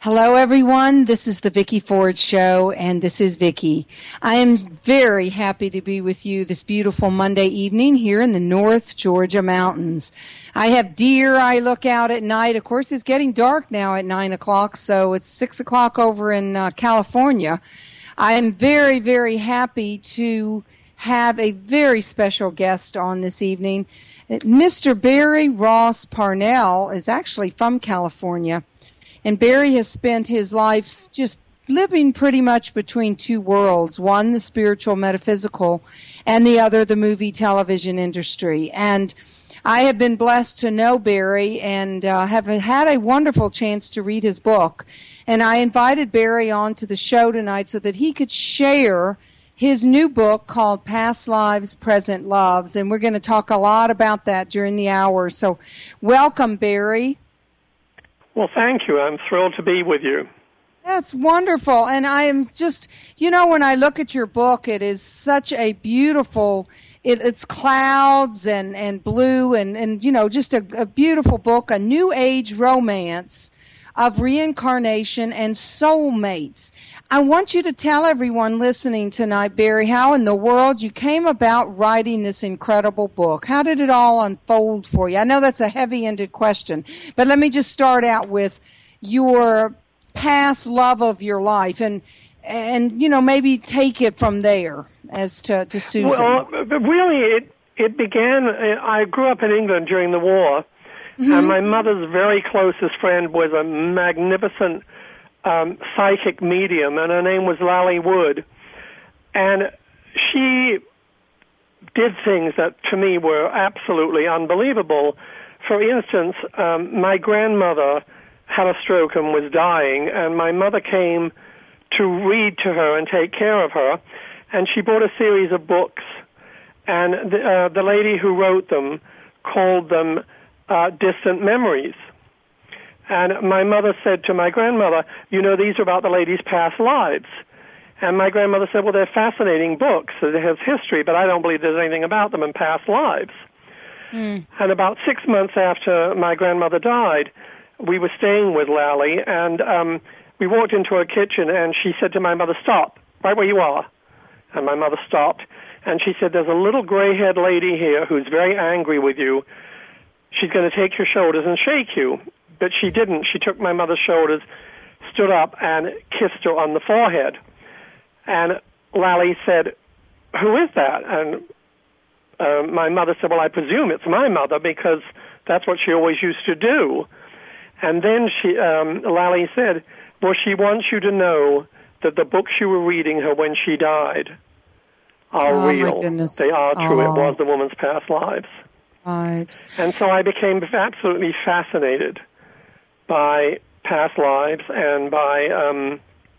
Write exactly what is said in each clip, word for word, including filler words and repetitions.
Hello, everyone. This is the Vicki Ford Show, and this is Vicki. I am very happy to be with you this beautiful Monday evening here in the North Georgia mountains. I have deer I look out at night. Of course, it's getting dark now at nine o'clock, so it's six o'clock over in uh, California. I am very, very happy to have a very special guest on this evening. Mister Barry Ross Parnell is actually from California. And Barry has spent his life just living pretty much between two worlds, one the spiritual, metaphysical, and the other the movie television industry. And I have been blessed to know Barry and uh, have had a wonderful chance to read his book. And I invited Barry on to the show tonight so that he could share his new book called Past Lives, Present Loves. And we're going to talk a lot about that during the hour. So welcome, Barry. Well, thank you. I'm thrilled to be with you. That's wonderful. And I am just, you know, when I look at your book, it is such a beautiful, it, it's clouds and, and blue and, and, you know, just a, a beautiful book, a new age romance of reincarnation and soulmates. I want you to tell everyone listening tonight, Barry, how in the world you came about writing this incredible book. How did it all unfold for you? I know that's a heavy-ended question, but let me just start out with your past love of your life and, and you know, maybe take it from there as to, to Susan. Well, really, it, it began, I grew up in England during the war, mm-hmm. and my mother's very closest friend was a magnificent Um, psychic medium, and her name was Lally Wood. And she did things that, to me, were absolutely unbelievable. For instance, um, my grandmother had a stroke and was dying, and my mother came to read to her and take care of her, and she bought a series of books, and the, uh, the lady who wrote them called them uh, Distant Memories. And my mother said to my grandmother, you know, these are about the lady's past lives. And my grandmother said, well, they're fascinating books. It has history, but I don't believe there's anything about them in past lives. Mm. And about six months after my grandmother died, we were staying with Lally, and um, we walked into her kitchen, and she said to my mother, stop, right where you are. And my mother stopped, and she said, there's a little gray-haired lady here who's very angry with you. She's going to take your shoulders and shake you. But she didn't. She took my mother's shoulders, stood up, and kissed her on the forehead. And Lally said, who is that? And uh, my mother said, well, I presume it's my mother because that's what she always used to do. And then she, um, Lally said, well, she wants you to know that the books you were reading her when she died are oh, real. My goodness. They are true. Oh. It was the woman's past lives. Right. And so I became absolutely fascinated by past lives and by um,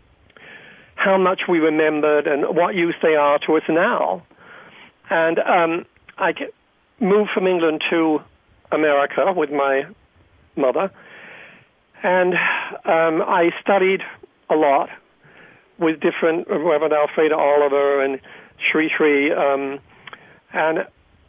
how much we remembered and what use they are to us now. And um, I moved from England to America with my mother, and um, I studied a lot with different Reverend Alfreda Oliver and Sri Sri, um, and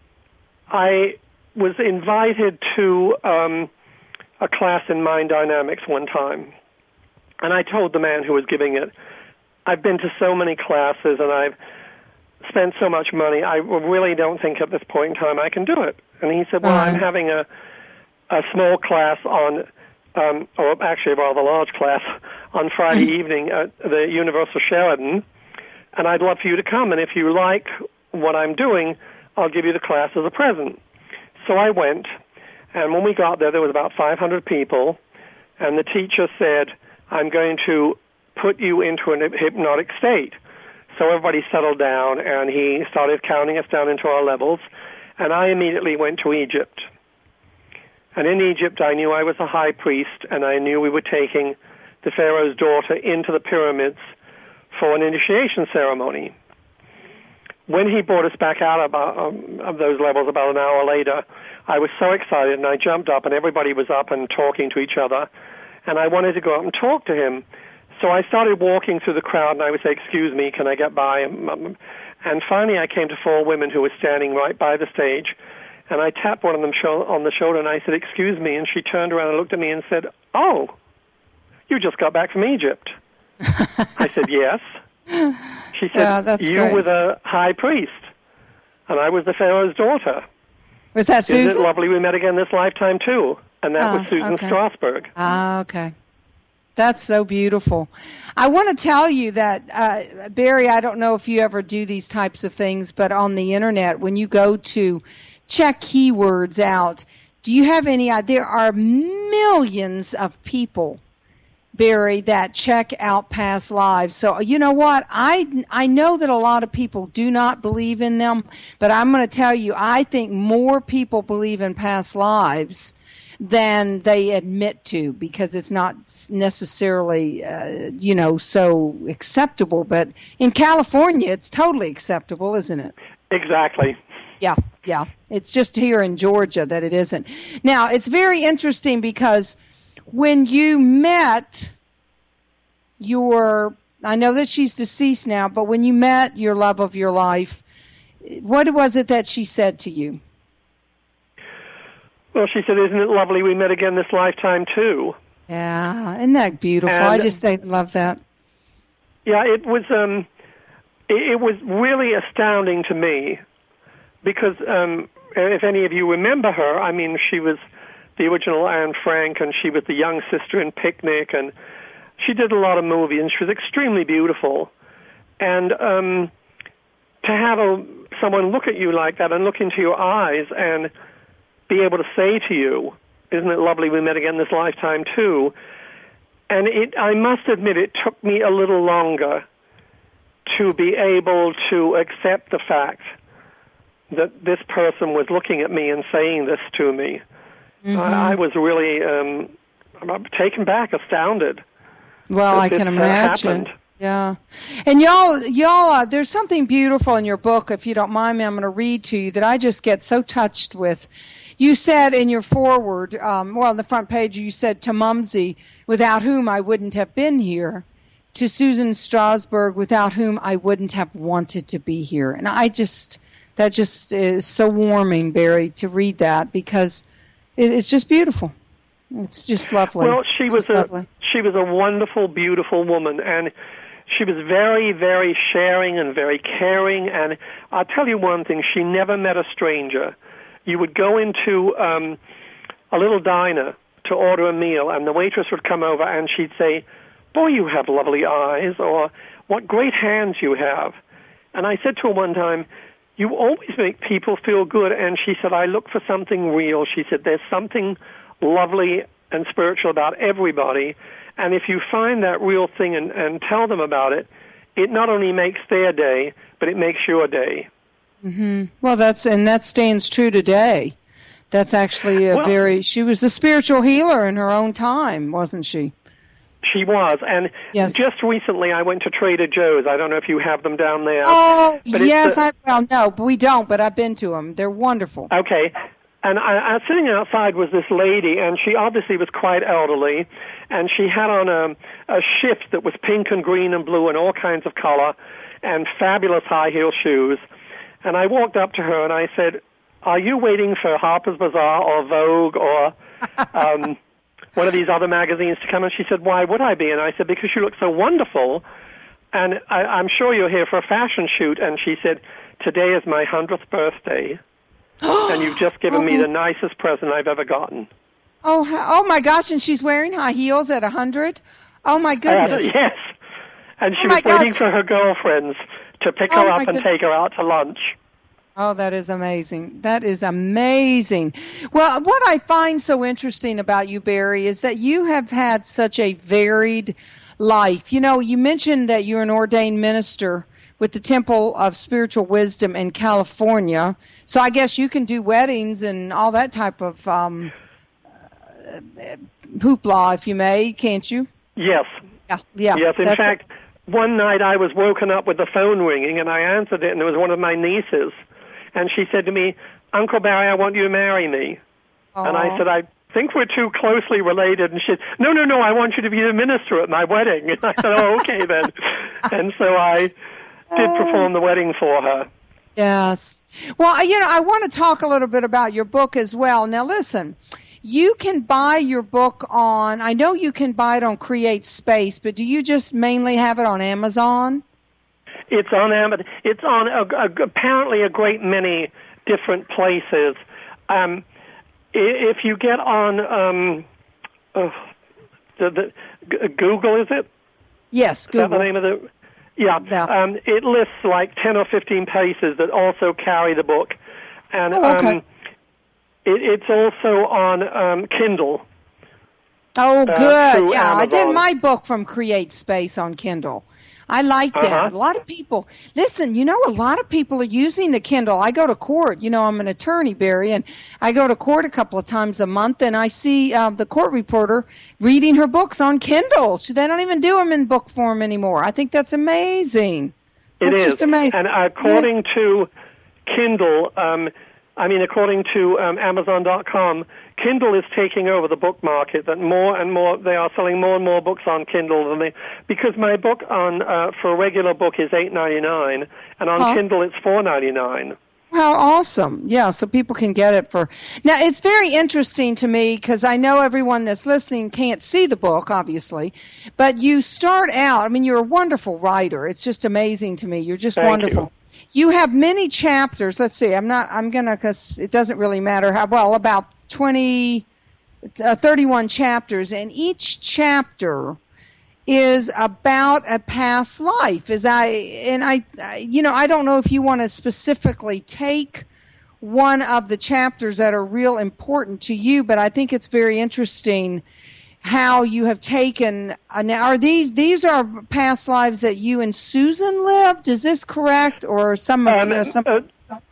I was invited to um, a class in mind dynamics one time. And I told the man who was giving it, I've been to so many classes and I've spent so much money, I really don't think at this point in time I can do it. And he said, well, uh-huh. I'm having a, a small class on, um, or actually a rather large class, on Friday evening at the Universal Sheraton, and I'd love for you to come. And if you like what I'm doing, I'll give you the class as a present. So I went. And when we got there, there was about five hundred people, and the teacher said, I'm going to put you into a hypnotic state. So everybody settled down, and he started counting us down into our levels, and I immediately went to Egypt. And in Egypt, I knew I was a high priest, and I knew we were taking the Pharaoh's daughter into the pyramids for an initiation ceremony. When he brought us back out of, um, of those levels about an hour later, I was so excited, and I jumped up, and everybody was up and talking to each other, and I wanted to go up and talk to him. So I started walking through the crowd, and I would say, excuse me, can I get by? And finally I came to four women who were standing right by the stage, and I tapped one of them on the shoulder, and I said, excuse me, and she turned around and looked at me and said, oh, you just got back from Egypt. I said, yes. She said, yeah, that's you great. were the high priest, and I was the Pharaoh's daughter. Was that Susan? Isn't it lovely we met again this lifetime, too? And that oh, was Susan okay. Strasberg. Ah, okay. That's so beautiful. I want to tell you that, uh, Barry, I don't know if you ever do these types of things, but on the Internet, when you go to check keywords out, do you have any idea? There are millions of people, Barry, that check out past lives. So you know what? I, I know that a lot of people do not believe in them, but I'm going to tell you, I think more people believe in past lives than they admit to, because it's not necessarily, uh, you know, so acceptable. But in California, it's totally acceptable, isn't it? Exactly. Yeah, yeah. It's just here in Georgia that it isn't. Now, it's very interesting because when you met your, I know that she's deceased now, but when you met your love of your life, what was it that she said to you? Well, she said, isn't it lovely we met again this lifetime, too? Yeah, isn't that beautiful? And, I just think, love that. Yeah, it was, um, it, it was really astounding to me because um, if any of you remember her, I mean, she was the original Anne Frank, and she was the young sister in Picnic, and she did a lot of movies, and she was extremely beautiful. And um, to have a, someone look at you like that and look into your eyes and be able to say to you, isn't it lovely we met again this lifetime too? And it, I must admit, it took me a little longer to be able to accept the fact that this person was looking at me and saying this to me. Mm-hmm. I, I was really um, taken back, astounded. Well, I can imagine. Yeah. And y'all, y'all, uh, there's something beautiful in your book, if you don't mind me, I'm going to read to you, that I just get so touched with. You said in your foreword, um, well, on the front page, you said, to Mumsy, without whom I wouldn't have been here, to Susan Strasberg, without whom I wouldn't have wanted to be here. And I just, that just is so warming, Barry, to read that, because it, it's just beautiful. It's just lovely. Well, she was a lovely. she was a wonderful, beautiful woman, and she was very, very sharing and very caring. And I'll tell you one thing: she never met a stranger. You would go into um, a little diner to order a meal, and the waitress would come over, and she'd say, "Boy, you have lovely eyes," or "What great hands you have." And I said to her one time, "You always make people feel good." And she said, "I look for something real." She said, "There's something lovely and spiritual about everybody, and if you find that real thing and, and tell them about it, it not only makes their day, but it makes your day." Mm-hmm. Well, that's and that stands true today. That's actually a well, very. She was a spiritual healer in her own time, wasn't she? She was, and yes. Just recently I went to Trader Joe's. I don't know if you have them down there. Oh, but yes, a, I well no, but we don't. But I've been to them. They're wonderful. Okay. And I, I, sitting outside was this lady, and she obviously was quite elderly, and she had on a, a shift that was pink and green and blue and all kinds of color, and fabulous high-heel shoes. And I walked up to her and I said, "Are you waiting for Harper's Bazaar or Vogue or um, one of these other magazines to come?" And she said, "Why would I be?" And I said, "Because you look so wonderful, and I, I'm sure you're here for a fashion shoot." And she said, "Today is my hundredth birthday. And you've just given oh. me the nicest present I've ever gotten." Oh, oh my gosh! And she's wearing high heels at a hundred. Oh my goodness! Uh, yes, and she oh was waiting gosh. for her girlfriends to pick oh her up and goodness. take her out to lunch. Oh, that is amazing. That is amazing. Well, what I find so interesting about you, Barry, is that you have had such a varied life. You know, you mentioned that you're an ordained minister with the Temple of Spiritual Wisdom in California. So I guess you can do weddings and all that type of um, hoopla, if you may, can't you? Yes. Yeah. yeah yes, in fact, a- one night I was woken up with the phone ringing, and I answered it, and it was one of my nieces. And she said to me, "Uncle Barry, I want you to marry me." Aww. And I said, "I think we're too closely related." And she said, "No, no, no, I want you to be the minister at my wedding." And I said, "Oh, okay then." And so I did perform the wedding for her. Yes. Well, you know, I want to talk a little bit about your book as well. Now, listen, You can buy your book on, I know you can buy it on Create Space, but do you just mainly have it on Amazon? It's on Amazon. It's on a, a, apparently a great many different places. Um, if you get on um, uh, the, the Google, is it? Yes, Google. Is that the name of the? Yeah. yeah. Um, it lists like ten or fifteen places that also carry the book, and oh, okay. um, it, it's also on um, Kindle. Oh, good. Uh, yeah, Amazon. I did my book from Create Space on Kindle. I like that. Uh-huh. A lot of people, listen, you know, a lot of people are using the Kindle. I go to court. You know, I'm an attorney, Barry, and I go to court a couple of times a month, and I see uh, the court reporter reading her books on Kindle. So they don't even do them in book form anymore. I think that's amazing. It that's is. just amazing. And according yeah. to Kindle, um, I mean, according to um, Amazon dot com, Kindle is taking over the book market. That more and more they are selling more and more books on Kindle than they. Because my book on uh, for a regular book is eight ninety-nine, and on huh? Kindle it's four ninety-nine. How awesome! Yeah, so people can get it for. Now it's very interesting to me because I know everyone that's listening can't see the book, obviously, but you start out. I mean, you're a wonderful writer. It's just amazing to me. You're just Thank wonderful. You. You have many chapters. Let's see. I'm not. I'm gonna. Cause it doesn't really matter how. Well, about twenty, uh, thirty-one chapters, and each chapter is about a past life. As I and I, I, you know, I don't know if you want to specifically take one of the chapters that are real important to you, but I think it's very interesting how you have taken. Uh, now, are these these are past lives that you and Susan lived? Is this correct, or some? Um, uh, some uh,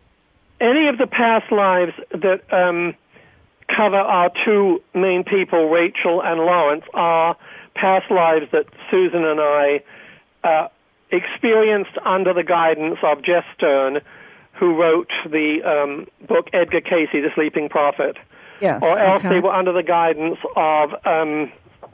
any of the past lives that um, cover our two main people, Rachel and Lawrence, are past lives that Susan and I uh, experienced under the guidance of Jess Stern, who wrote the um, book Edgar Cayce, The Sleeping Prophet. Yes, or else okay. they were under the guidance of um,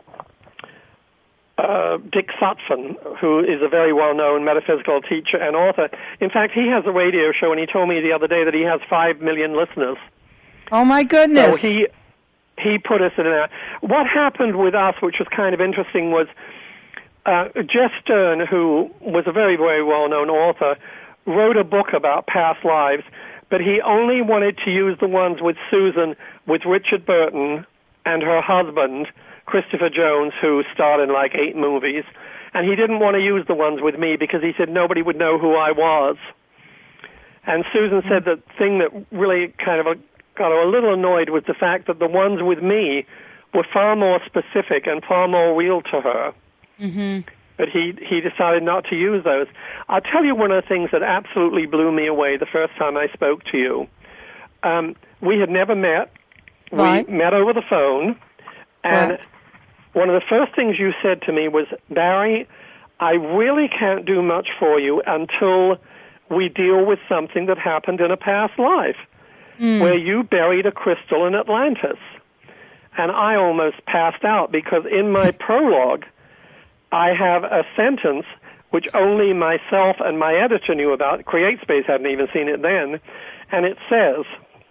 uh, Dick Sutphen, who is a very well-known metaphysical teacher and author. In fact, he has a radio show, and he told me the other day that he has five million listeners. Oh, my goodness. So he, he put us in there. What happened with us, which was kind of interesting, was uh, Jess Stern, who was a very, very well-known author, wrote a book about past lives, but he only wanted to use the ones with Susan, with Richard Burton, and her husband, Christopher Jones, who starred in like eight movies. And he didn't want to use the ones with me because he said nobody would know who I was. And Susan said the thing that really kind of got her a little annoyed was the fact that the ones with me were far more specific and far more real to her. Mm-hmm. But he, he decided not to use those. I'll tell you one of the things that absolutely blew me away the first time I spoke to you. Um, we had never met. Right. We met over the phone. And right. one of the first things you said to me was, Barry, I really can't do much for you until we deal with something that happened in a past life, mm. where you buried a crystal in Atlantis. And I almost passed out because in my prologue, I have a sentence which only myself and my editor knew about. CreateSpace hadn't even seen it then. And it says,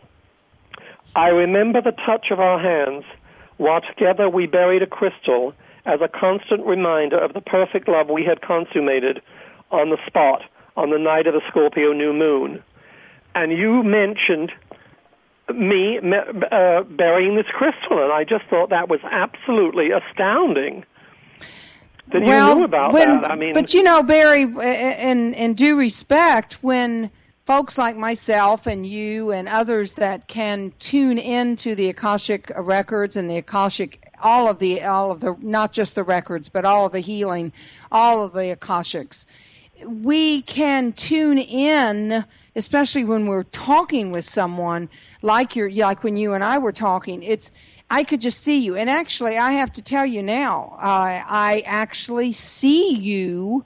I remember the touch of our hands while together we buried a crystal as a constant reminder of the perfect love we had consummated on the spot on the night of the Scorpio new moon. And you mentioned me uh, burying this crystal, and I just thought that was absolutely astounding. That well, you knew about when, that. I mean, but you know, Barry, in in due respect, when folks like myself and you and others that can tune into the Akashic records and the Akashic, all of the, all of the, not just the records, but all of the healing, all of the Akashics, we can tune in, especially when we're talking with someone like you're, like when you and I were talking. It's I could just see you. And actually, I have to tell you now, uh, I actually see you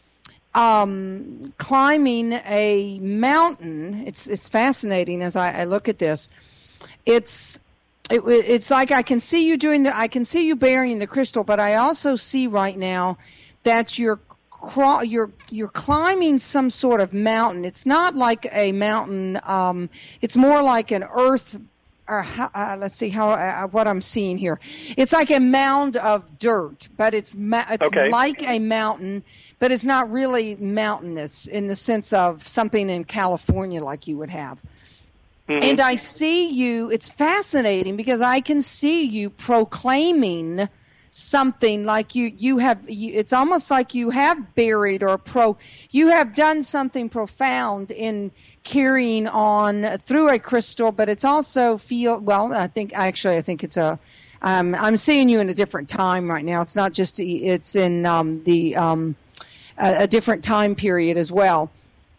um, climbing a mountain. It's it's fascinating as I, I look at this. It's it, it's like I can see you doing the I can see you burying the crystal, but I also see right now that you're you're you're climbing some sort of mountain. It's not like a mountain. Um, it's more like an earth or how, uh, let's see how uh, what I'm seeing here. It's like a mound of dirt, but it's ma- it's okay. like a mountain, but it's not really mountainous in the sense of something in California like you would have. Mm-hmm. And I see you. It's fascinating because I can see you proclaiming something like you you have. You, it's almost like you have buried or pro. You have done something profound in carrying on through a crystal, but it's also feel well. I think actually, I think it's a. Um, I'm seeing you in a different time right now. It's not just it's in um, the um, a, a different time period as well.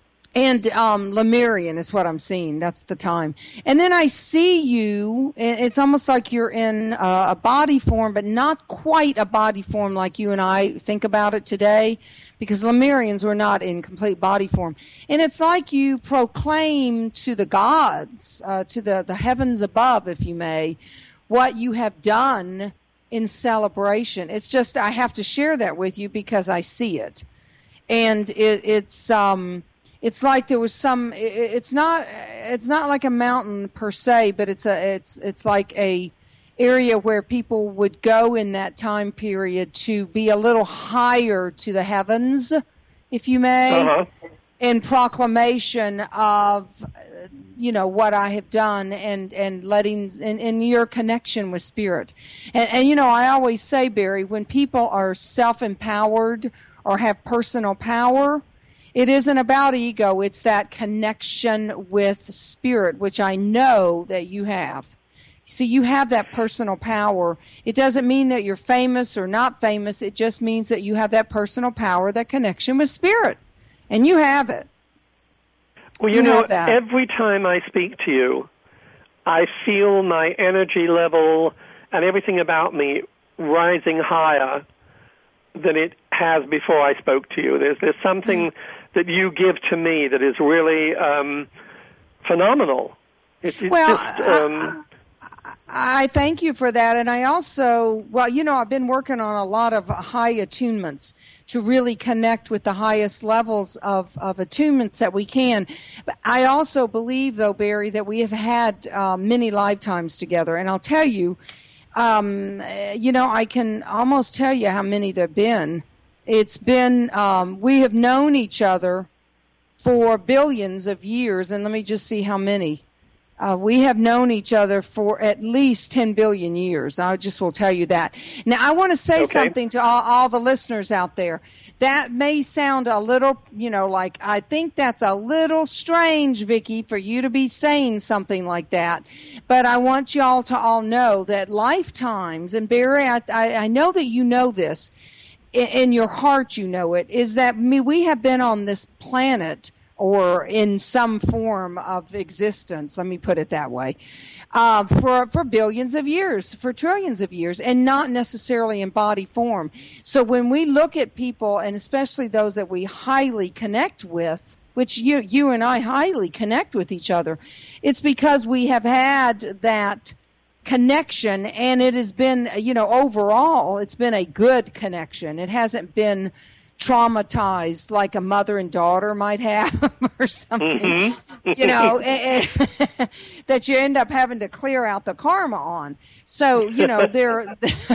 And um, Lemurian is what I'm seeing. That's the time. And then I see you. It's almost like you're in a, a body form, but not quite a body form like you and I think about it today, because Lemurians were not in complete body form. And it's like you proclaim to the gods, uh, to the, the heavens above, if you may, what you have done in celebration. It's just I have to share that with you because I see it. And it, it's... um. It's like there was some. It's not. It's not like a mountain per se, but it's a. It's it's like a area where people would go in that time period to be a little higher to the heavens, if you may, uh-huh. in proclamation of, you know, what I have done and and letting and, and your connection with spirit. And, and you know, I always say, Barry, when people are self-empowered or have personal power, it isn't about ego. It's that connection with spirit, which I know that you have. So you have that personal power. It doesn't mean that you're famous or not famous. It just means that you have that personal power, that connection with spirit. And you have it. Well, you, you know, every time I speak to you, I feel my energy level and everything about me rising higher than it has before I spoke to you. There's, there's something... Mm-hmm. that you give to me that is really um, phenomenal. It's, it's well, just, um, I, I thank you for that. And I also, well, you know, I've been working on a lot of high attunements to really connect with the highest levels of, of attunements that we can. But I also believe, though, Barry, that we have had uh, many lifetimes together. And I'll tell you, um, you know, I can almost tell you how many there have been. It's been, um, we have known each other for billions of years, and let me just see how many. Uh, we have known each other for at least ten billion years. I just will tell you that. Now, I want to say okay. something to all, all the listeners out there. That may sound a little, you know, like, I think that's a little strange, Vicki, for you to be saying something like that. But I want you all to all know that lifetimes, and Barry, I, I, I know that you know this, in your heart you know it, is that me, we have been on this planet or in some form of existence, let me put it that way, uh, for, for billions of years, for trillions of years, and not necessarily in body form. So when we look at people, and especially those that we highly connect with, which you, you and I highly connect with each other, it's because we have had that connection, and it has been, you know, overall, it's been a good connection. It hasn't been traumatized like a mother and daughter might have or something, mm-hmm. you know, and, and that you end up having to clear out the karma on. So, you know, there,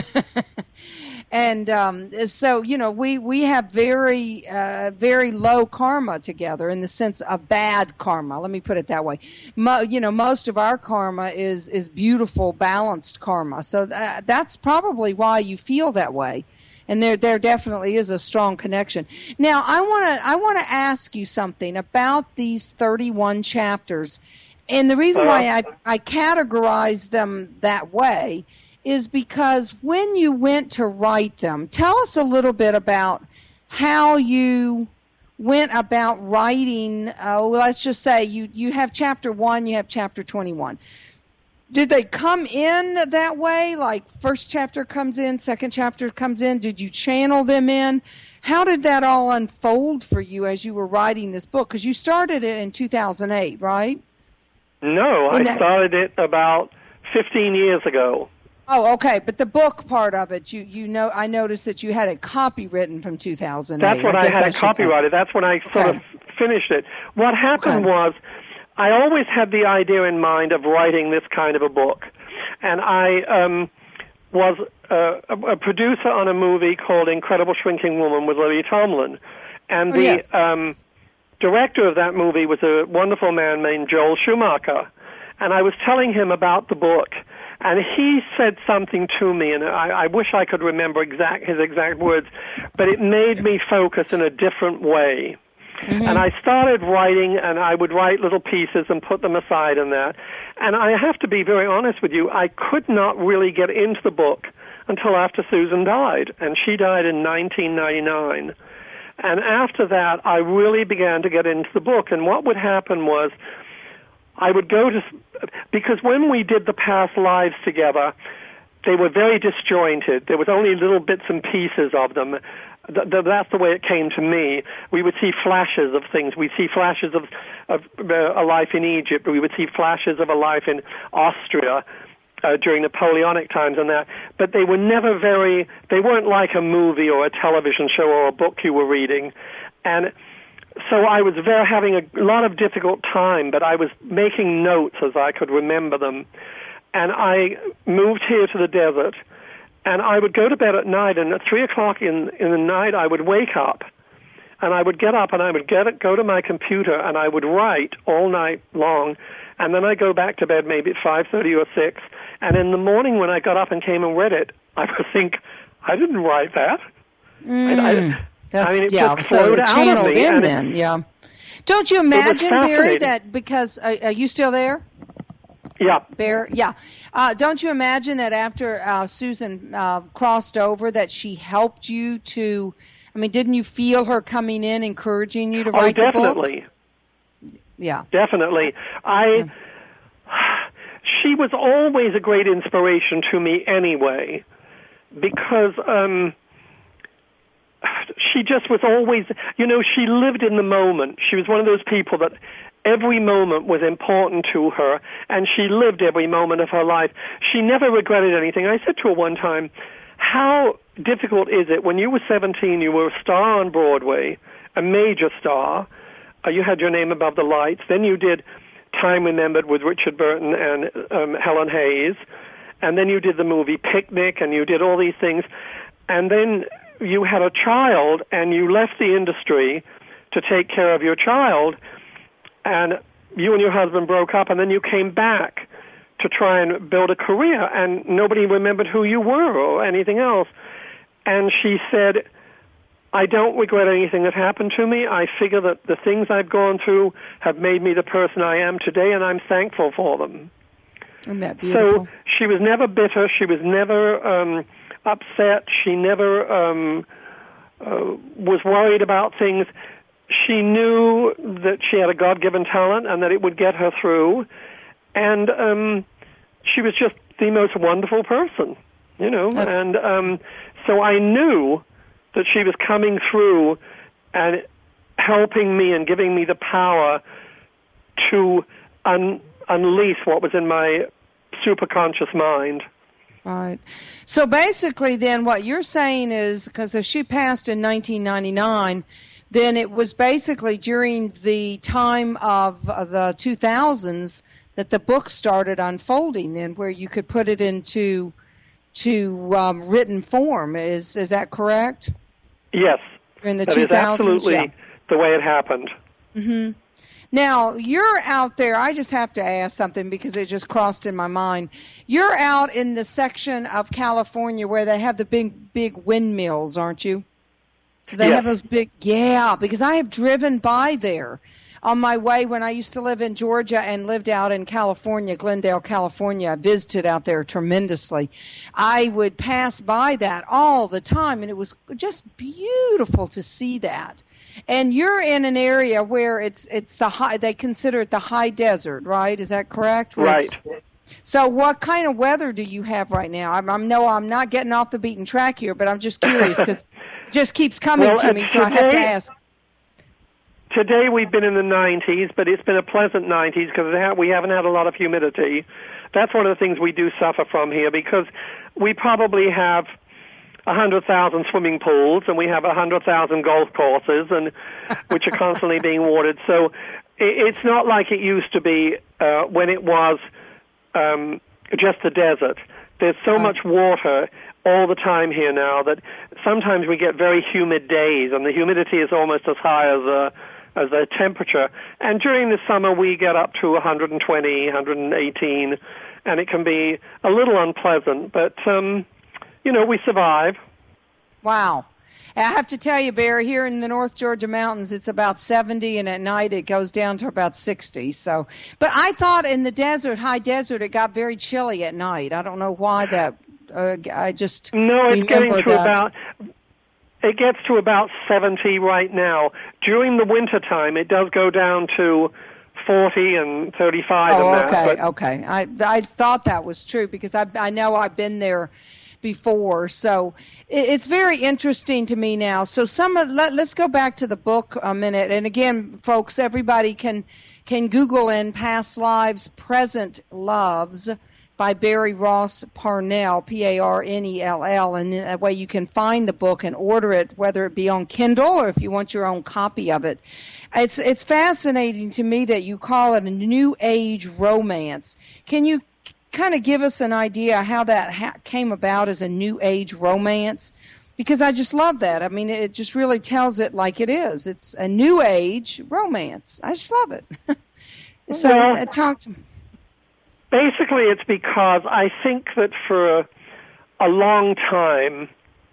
and um, so, you know, we, we have very, uh, very low karma together in the sense of bad karma. Let me put it that way. Mo, you know, most of our karma is, is beautiful, balanced karma. So th- that's probably why you feel that way. And there, there definitely is a strong connection. Now, I want to, I want to ask you something about these thirty-one chapters. And the reason why I, I categorize them that way is because when you went to write them, tell us a little bit about how you went about writing. Uh, let's just say you, you have chapter one, you have chapter twenty-one. Did they come in that way? Like first chapter comes in, second chapter comes in. Did you channel them in? How did that all unfold for you as you were writing this book? Because you started it in two thousand eight, right? No, I that- started it about fifteen years ago. Oh, okay. But the book part of it, you you know, I noticed that you had it copywritten from two thousand eight. That's when I, I had it copyrighted. That's when I sort okay. of finished it. What happened okay. was I always had the idea in mind of writing this kind of a book. And I um, was uh, a, a producer on a movie called Incredible Shrinking Woman with Lily Tomlin. And oh, the yes. um, director of that movie was a wonderful man named Joel Schumacher. And I was telling him about the book, and he said something to me, and I, I wish I could remember exact his exact words, but it made me focus in a different way. Mm-hmm. And I started writing, and I would write little pieces and put them aside in that. And I have to be very honest with you, I could not really get into the book until after Susan died, and she died in nineteen ninety-nine. And after that, I really began to get into the book, and what would happen was I would go to, because when we did the past lives together, they were very disjointed. There was only little bits and pieces of them. Th- th- that's the way it came to me. We would see flashes of things. We'd see flashes of, of uh, a life in Egypt. We would see flashes of a life in Austria uh, during Napoleonic times and that. But they were never very, they weren't like a movie or a television show or a book you were reading. And so I was very, having a lot of difficult time, but I was making notes as I could remember them. And I moved here to the desert, and I would go to bed at night, and at three o'clock in, in the night I would wake up, and I would get up and I would get it, go to my computer, and I would write all night long, and then I'd go back to bed maybe at five thirty or six, and in the morning when I got up and came and read it, I would think, I didn't write that. Mm. I, I, That's, I mean, it yeah, just so flowed it out channeled of me. in and then, it, yeah. Don't you imagine, Barry, fascinating. that because, uh, are you still there? Yeah. Bear, yeah. Uh, don't you imagine that after uh, Susan uh, crossed over that she helped you to, I mean, didn't you feel her coming in, encouraging you to Oh, write definitely. the book? Yeah. Definitely. I, she was always a great inspiration to me anyway, because um, she just was always, you know, she lived in the moment. She was one of those people that every moment was important to her, and she lived every moment of her life. She never regretted anything. I said to her one time, how difficult is it when you were seventeen, you were a star on Broadway, a major star, uh, you had your name above the lights, then you did Time Remembered with Richard Burton and um, Helen Hayes, and then you did the movie Picnic, and you did all these things, and then you had a child, and you left the industry to take care of your child, and you and your husband broke up, and then you came back to try and build a career, and nobody remembered who you were or anything else. And she said, I don't regret anything that happened to me. I figure that the things I've gone through have made me the person I am today, and I'm thankful for them. Isn't that beautiful? So she was never bitter. She was never um, upset. She never um, uh, was worried about things. She knew that she had a God-given talent and that it would get her through. And um, she was just the most wonderful person, you know. That's... And um, so I knew that she was coming through and helping me and giving me the power to un- unleash what was in my superconscious mind. Right. So basically then what you're saying is, because if she passed in nineteen ninety-nine, then it was basically during the time of uh, the two thousands that the book started unfolding then, where you could put it into to um, written form. Is is that correct? Yes. In the that two thousands, is absolutely yeah. the way it happened. Mm-hmm. Now, you're out there, I just have to ask something because it just crossed in my mind. You're out in the section of California where they have the big, big windmills, aren't you? They yes. have those big, yeah, because I have driven by there on my way when I used to live in Georgia and lived out in California, Glendale, California. I visited out there tremendously. I would pass by that all the time, and it was just beautiful to see that. And you're in an area where it's it's the high, they consider it the high desert, right? Is that correct? Where right. So what kind of weather do you have right now? I I'm, no, I'm not getting off the beaten track here, but I'm just curious because it just keeps coming well, to me, so today, I have to ask. Today we've been in the nineties, but it's been a pleasant nineties because we haven't had a lot of humidity. That's one of the things we do suffer from here because we probably have one hundred thousand swimming pools, and we have one hundred thousand golf courses, and which are constantly being watered. So it's not like it used to be uh, when it was um, just a desert. There's so much water all the time here now that sometimes we get very humid days, and the humidity is almost as high as the as the temperature. And during the summer, we get up to one hundred twenty, one hundred eighteen, and it can be a little unpleasant. But um, you know, we survive. Wow. I have to tell you, Barry, here in the North Georgia mountains, it's about seventy, and at night it goes down to about sixty. So, but I thought in the desert, high desert, it got very chilly at night. I don't know why that. Uh, I just no, it's getting to that. about. It gets to about seventy right now. During the winter time, it does go down to forty and thirty-five. Oh, and that, okay, but okay. I I thought that was true because I I know I've been there before, so it's very interesting to me now. So some of, let, let's go back to the book a minute, and again, folks, everybody can can Google in Past Lives, Present Loves by Barry Ross Parnell, P A R N E L L, and that way you can find the book and order it, whether it be on Kindle or if you want your own copy of it. It's it's fascinating to me that you call it a new age romance. Can you kind of give us an idea how that ha- came about as a new age romance? Because I just love that. I mean, it just really tells it like it is. It's a new age romance. I just love it. so well, uh, talk to me. Basically, it's because I think that for a, a long time,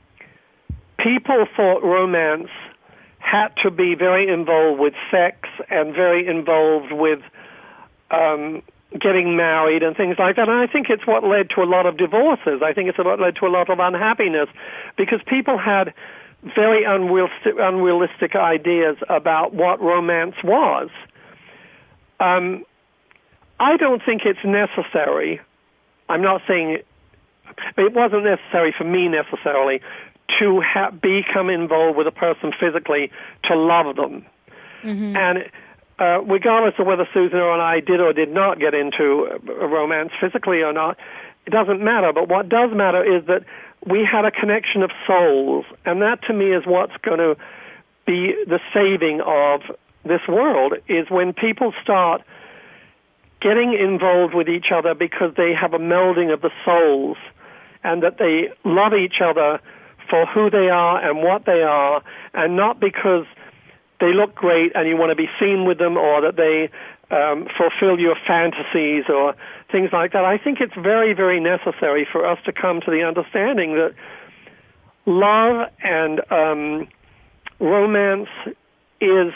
people thought romance had to be very involved with sex and very involved with um, getting married and things like that. And I think it's what led to a lot of divorces. I think it's what led to a lot of unhappiness because people had very unrealistic, unrealistic ideas about what romance was. Um, I don't think it's necessary. I'm not saying it, it wasn't necessary for me necessarily to ha- become involved with a person physically to love them. Mm-hmm. And uh, regardless of whether Susan and I did or did not get into a romance physically or not, it doesn't matter. But what does matter is that we had a connection of souls, and that to me is what's going to be the saving of this world, is when people start getting involved with each other because they have a melding of the souls and that they love each other for who they are and what they are, and not because they look great and you want to be seen with them or that they um, fulfill your fantasies or things like that. I think it's very, very necessary for us to come to the understanding that love and um, romance is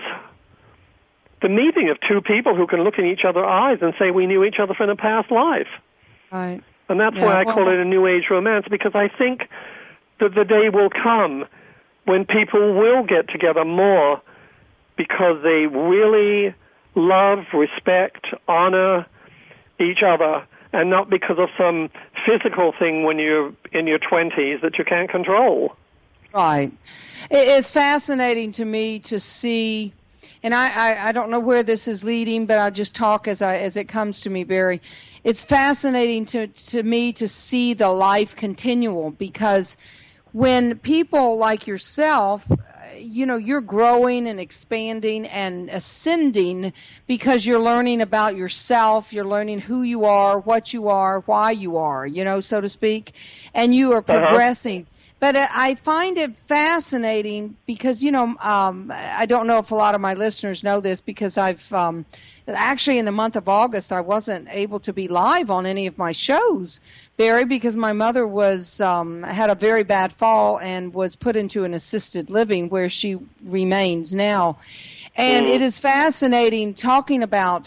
the meeting of two people who can look in each other's eyes and say we knew each other from a past life. Right. And that's yeah, why I well, call it a new age romance, because I think that the day will come when people will get together more because they really love, respect, honor each other, and not because of some physical thing when you're in your twenties that you can't control. Right. It's fascinating to me to see. And I, I, I don't know where this is leading, but I'll just talk as I as it comes to me, Barry. It's fascinating to, to me to see the life continual, because when people like yourself, you know, you're growing and expanding and ascending because you're learning about yourself, you're learning who you are, what you are, why you are, you know, so to speak, and you are progressing. Uh-huh. But I find it fascinating because, you know, um, I don't know if a lot of my listeners know this, because I've um, actually in the month of August I wasn't able to be live on any of my shows, Barry, because my mother was um, had a very bad fall and was put into an assisted living where she remains now. And mm-hmm. It is fascinating talking about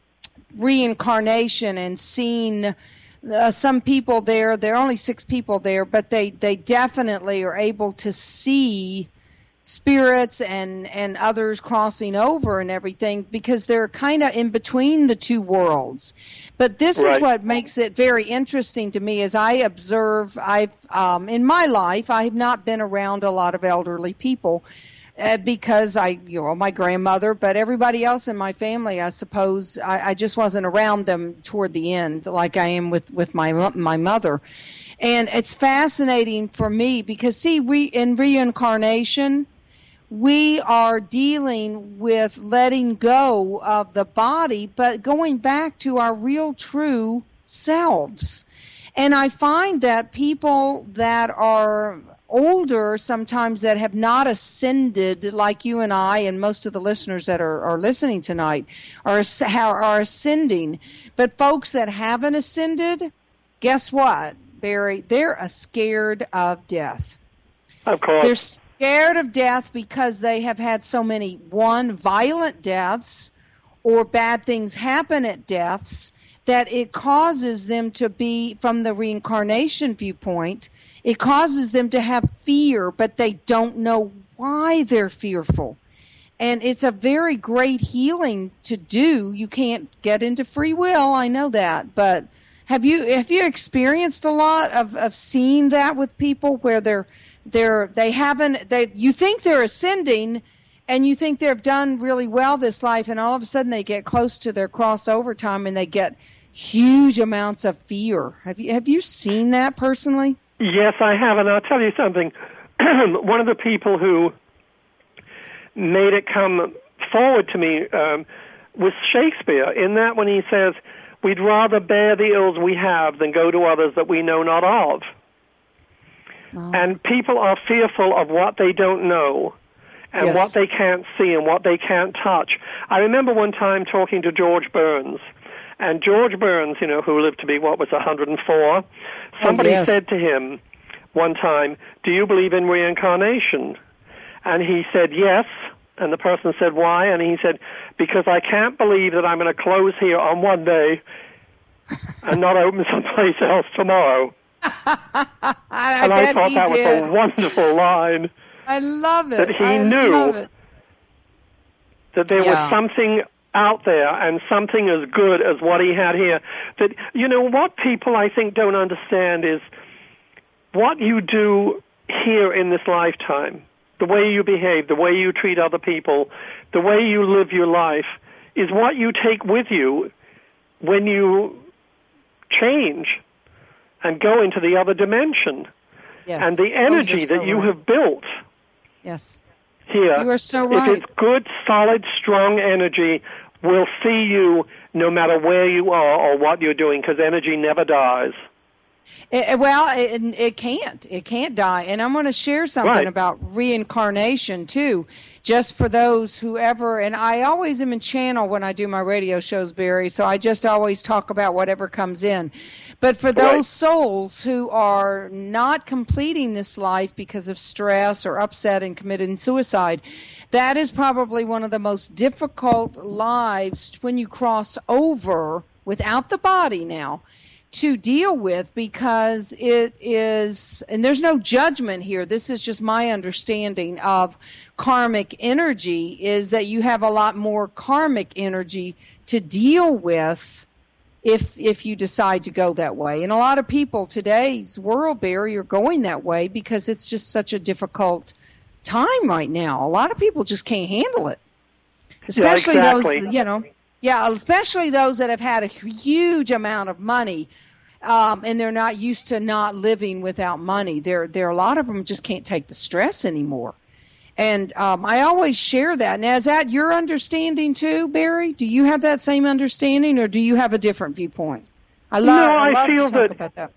reincarnation and seeing Uh, some people there, there are only six people there, but they, they definitely are able to see spirits and, and others crossing over and everything, because they're kind of in between the two worlds. But this right. is what makes it very interesting to me as I observe. I've um, in my life, I have not been around a lot of elderly people. Uh, because I, you know, my grandmother, but everybody else in my family, I suppose, I, I just wasn't around them toward the end, like I am with, with my my mother. And it's fascinating for me because, see, we in reincarnation, we are dealing with letting go of the body, but going back to our real, true selves. And I find that people that are older, sometimes that have not ascended, like you and I and most of the listeners that are, are listening tonight, are, are ascending. But folks that haven't ascended, guess what, Barry? They're uh, scared of death. Of course. They're scared of death because they have had so many, one, violent deaths or bad things happen at deaths, that it causes them to be, from the reincarnation viewpoint, it causes them to have fear, but they don't know why they're fearful. And it's a very great healing to do. You can't get into free will, I know that, but have you have you experienced a lot of, of seeing that with people where they're they're they haven't they you think they're ascending and you think they've done really well this life, and all of a sudden they get close to their crossover time and they get huge amounts of fear. Have you have you seen that personally? Yes, I have, and I'll tell you something. One of the people who made it come forward to me um, was Shakespeare, in that when he says, "We'd rather bear the ills we have than go to others that we know not of." Oh. And people are fearful of what they don't know and yes. what they can't see and what they can't touch. I remember one time talking to George Burns, and George Burns, you know, who lived to be, what was one hundred four, somebody oh, yes. said to him one time, "Do you believe in reincarnation?" And he said, "Yes." And the person said, "Why?" And he said, "Because I can't believe that I'm going to close here on one day and not open someplace else tomorrow." I and I thought that did. was a wonderful line. I love it. That he I knew love it. that there yeah. was something out there and something as good as what he had here. That, you know, what people I think don't understand is what you do here in this lifetime, the way you behave, the way you treat other people, the way you live your life, is what you take with you when you change and go into the other dimension. Yes. And the energy oh, so that you right. have built yes. here, you are so right. if it's good, solid, strong energy, will see you no matter where you are or what you're doing, because energy never dies. It, well, it, it can't. It can't die. And I'm going to share something right. about reincarnation, too, just for those who ever, and I always am in channel when I do my radio shows, Barry, so I just always talk about whatever comes in. But for those right. souls who are not completing this life because of stress or upset and committing suicide, that is probably one of the most difficult lives when you cross over without the body now to deal with, because it is, and there's no judgment here, this is just my understanding of karmic energy, is that you have a lot more karmic energy to deal with if if you decide to go that way. And a lot of people today's world, Barry, are going that way because it's just such a difficult time right now. A lot of people just can't handle it. Especially yeah, exactly. those, you know, yeah, especially those that have had a huge amount of money, um, and they're not used to not living without money. There, there, a lot of them just can't take the stress anymore. And um, I always share that. Now, is that your understanding too, Barry? Do you have that same understanding, or do you have a different viewpoint? I love. No, I, I love feel to talk that, about that.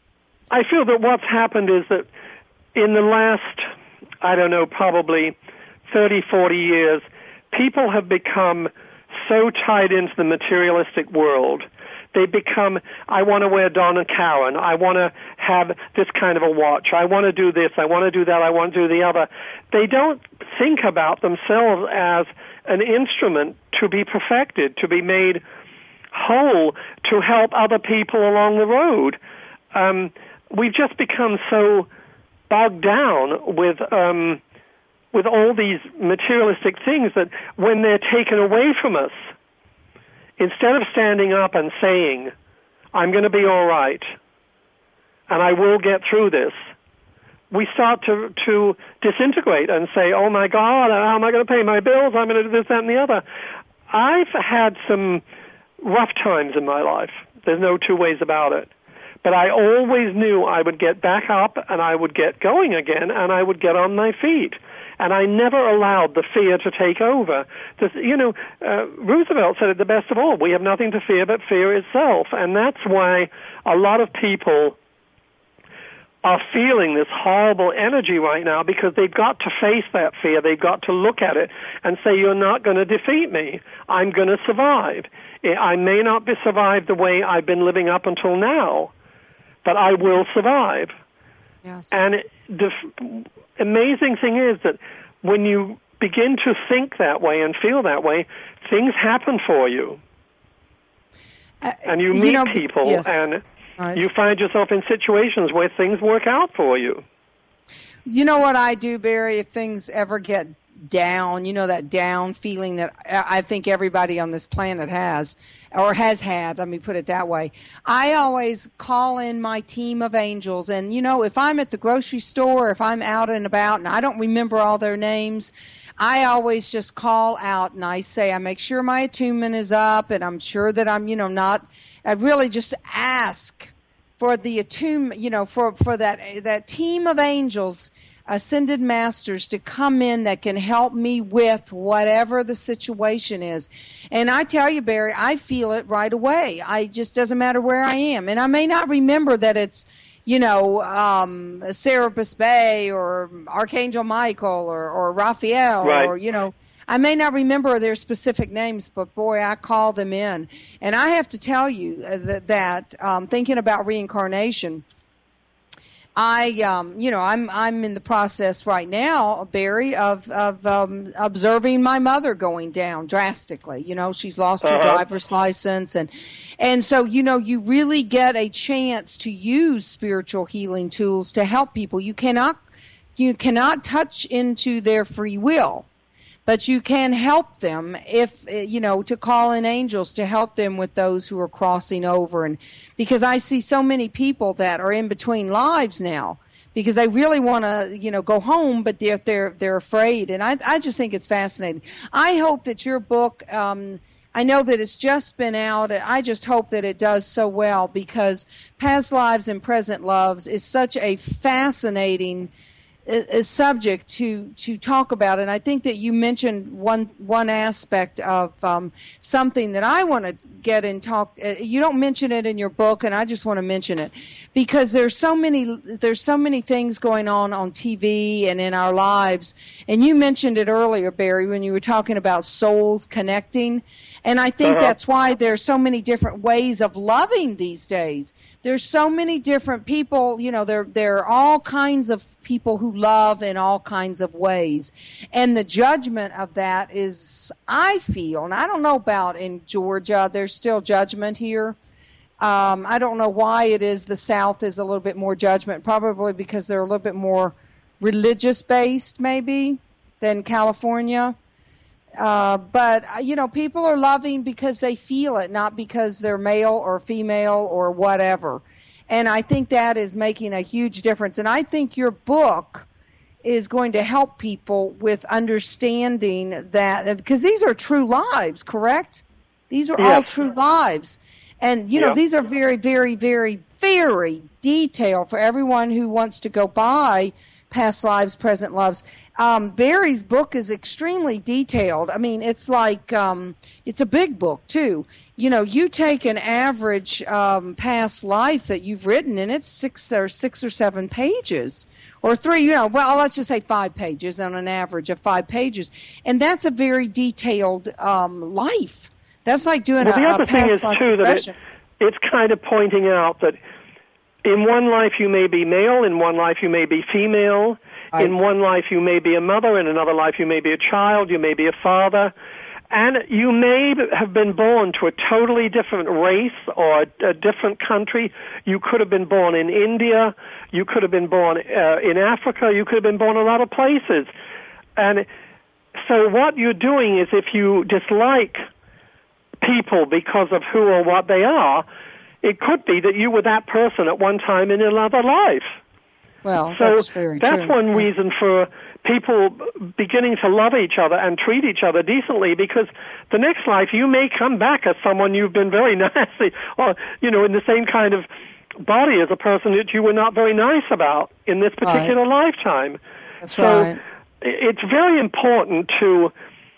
I feel that what's happened is that in the last, I don't know, probably thirty, forty years, people have become so tied into the materialistic world. They become, I want to wear Donna Karan, I want to have this kind of a watch, I want to do this, I want to do that, I want to do the other. They don't think about themselves as an instrument to be perfected, to be made whole, to help other people along the road. Um, we've just become so bogged down with um, with all these materialistic things that when they're taken away from us, instead of standing up and saying, "I'm going to be all right, and I will get through this," we start to, to disintegrate and say, "Oh my God, how am I going to pay my bills? I'm going to do this, that, and the other." I've had some rough times in my life. There's no two ways about it. But I always knew I would get back up and I would get going again and I would get on my feet. and I never allowed the fear to take over. This, you know, uh, Roosevelt said it the best of all, we have nothing to fear but fear itself, and that's why a lot of people are feeling this horrible energy right now, because they've got to face that fear. They've got to look at it and say, you're not going to defeat me. I'm going to survive. I may not be survived the way I've been living up until now, but I will survive. Yes. And it, the f- amazing thing is that when you begin to think that way and feel that way, things happen for you. Uh, and you you meet know, people, yes. and Right. you find yourself in situations where things work out for you. You know what I do, Barry, if things ever get down, you know, that down feeling that I think everybody on this planet has, or has had, let me put it that way. I always call in my team of angels, and, you know, if I'm at the grocery store, if I'm out and about and I don't remember all their names, I always just call out and I say, I make sure my attunement is up, and I'm sure that I'm, you know, not, I really just ask for the attunement, you know, for, for that, that team of angels, ascended masters, to come in that can help me with whatever the situation is. And I tell you, Barry, I feel it right away. I just doesn't matter where I am. And I may not remember that it's, you know, um, Serapis Bey or Archangel Michael or, or Raphael, right. or, you know, I may not remember their specific names, but boy, I call them in. And I have to tell you that, that um, thinking about reincarnation, I, um, you know, I'm I'm in the process right now, Barry, of of um, observing my mother going down drastically. You know, she's lost uh-huh. her driver's license, and and so you know, you really get a chance to use spiritual healing tools to help people. You cannot you cannot touch into their free will, but you can help them if, you know, to call in angels to help them with those who are crossing over. And because I see so many people that are in between lives now because they really want to, you know, go home, but they're, they're, they're afraid. And I, I just think it's fascinating. I hope that your book, um, I know that it's just been out. I just hope that it does so well, because Past Lives and Present Loves is such a fascinating a subject to to talk about. And I think that you mentioned one one aspect of um, something that I want to get and talk. Uh, you don't mention it in your book, and I just want to mention it because there's so many there's so many things going on on T V and in our lives. And you mentioned it earlier, Barry, when you were talking about souls connecting. And I think uh-huh. that's why there's so many different ways of loving these days. There's so many different people, you know, there there are all kinds of people who love in all kinds of ways. And the judgment of that is, I feel, and I don't know about in Georgia, there's still judgment here. Um, I don't know why it is the South is a little bit more judgment, probably because they're a little bit more religious-based, maybe, than California. Uh, but, you know, people are loving because they feel it, not because they're male or female or whatever. And I think that is making a huge difference. And I think your book is going to help people with understanding that, because these are true lives, correct? These are yes. all true lives. And, you know, yeah. these are very, very, very, very detailed for everyone who wants to go buy Past Lives, Present Loves. Um, Barry's book is extremely detailed. I mean, it's like, um, it's a big book, too. You know, you take an average um, past life that you've written, and it's six or six or seven pages, or three, you know, well, let's just say five pages on an average of five pages. And that's a very detailed um, life. That's like doing well, a, the other a thing past is, life too, that it, it's kind of pointing out that in one life you may be male, in one life you may be female, right. In one life you may be a mother, in another life you may be a child, you may be a father, and you may have been born to a totally different race or a, a different country. You could have been born in India, you could have been born uh, in Africa, you could have been born in a lot of places. And so what you're doing is, if you dislike people because of who or what they are, it could be that you were that person at one time in another life. Well, so that's very that's true. one reason for people beginning to love each other and treat each other decently, because the next life you may come back as someone you've been very nasty, or, you know, in the same kind of body as a person that you were not very nice about in this particular right. lifetime. That's so right. it's very important to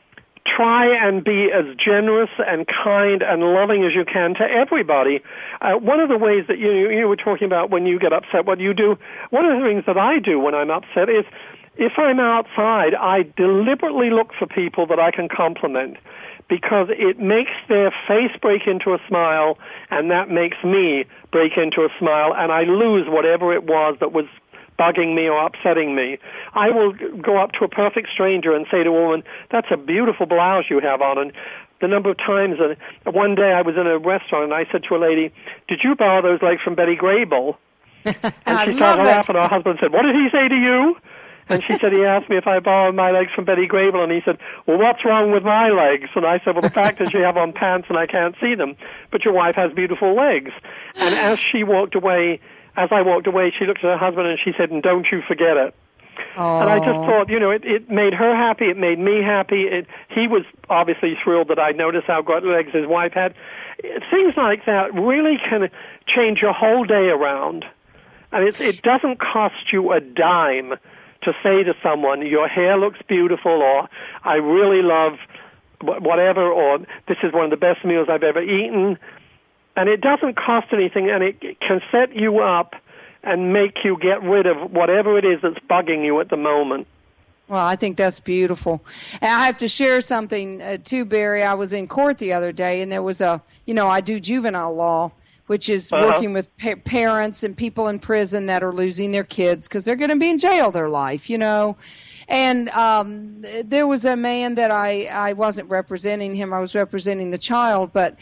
try and be as generous and kind and loving as you can to everybody. Uh, one of the ways that you you were talking about when you get upset, what you do, one of the things that I do when I'm upset is if I'm outside, I deliberately look for people that I can compliment because it makes their face break into a smile, and that makes me break into a smile, and I lose whatever it was that was bugging me or upsetting me. I will go up to a perfect stranger and say to a woman, "That's a beautiful blouse you have on." And the number of times, uh, one day I was in a restaurant and I said to a lady, "Did you borrow those legs from Betty Grable?" And she started laughing. Her husband said, "What did he say to you?" And she said, he asked me if I borrowed my legs from Betty Grable, and he said, "Well, what's wrong with my legs?" And I said, "Well, the fact is you have on pants and I can't see them, but your wife has beautiful legs." And as she walked away, as I walked away, she looked at her husband and she said, "And don't you forget it." Aww. And I just thought, you know, it, it made her happy, it made me happy. It, he was obviously thrilled that I noticed how good legs his wife had. Things like that really can change your whole day around. And it, it doesn't cost you a dime to say to someone, "Your hair looks beautiful," or "I really love whatever," or "This is one of the best meals I've ever eaten." And it doesn't cost anything, and it can set you up and make you get rid of whatever it is that's bugging you at the moment. Well, I think that's beautiful. And I have to share something, uh, too, Barry. I was in court the other day, and there was a, you know, I do juvenile law, which is uh-huh. working with pa- parents and people in prison that are losing their kids because they're going to be in jail their life, you know. And um, there was a man that I, I wasn't representing him. I was representing the child, but